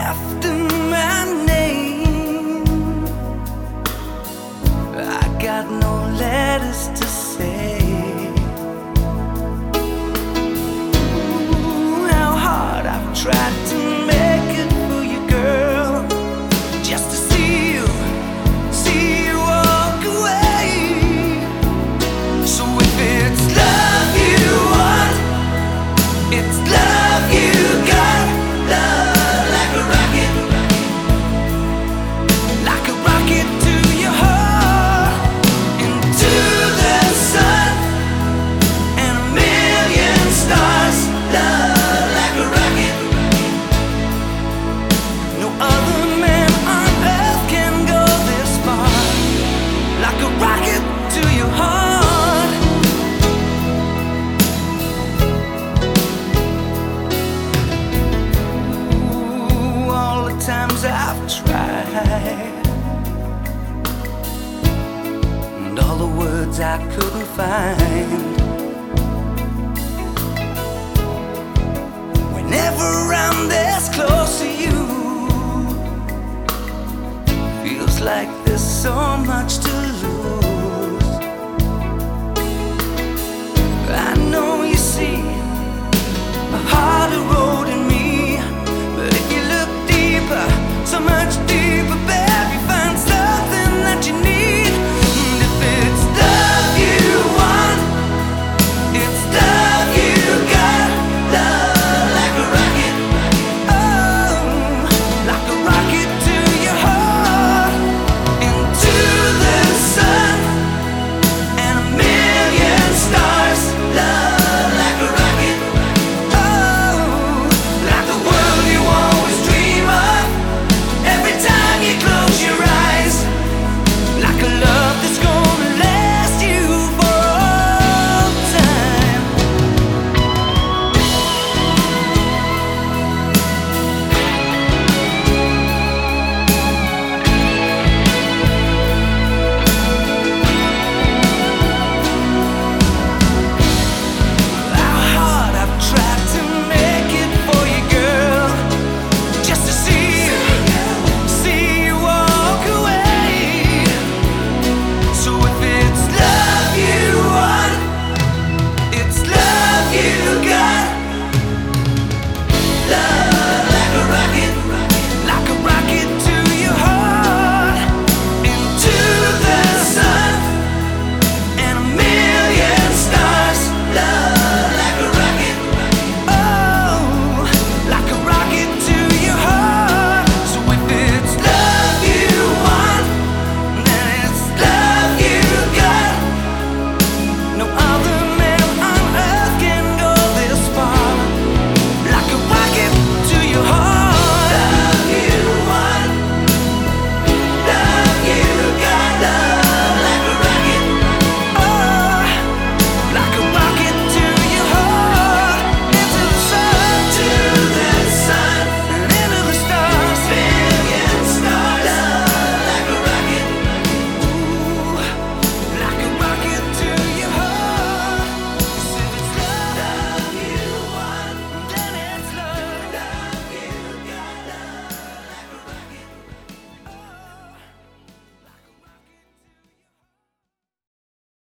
after my name. I got no letters to say. Ooh, how hard I've tried to make it for you, girl, just to see you walk away. So if it's love you want, it's love you got. Love like a rocket, like a rocket to your heart, into the sun and a million stars. Love like a rocket. No other man on earth can go this far. Like a rocket to your heart. Ooh, all the times I've tried, and all the words I couldn't find. Whenever I'm this close,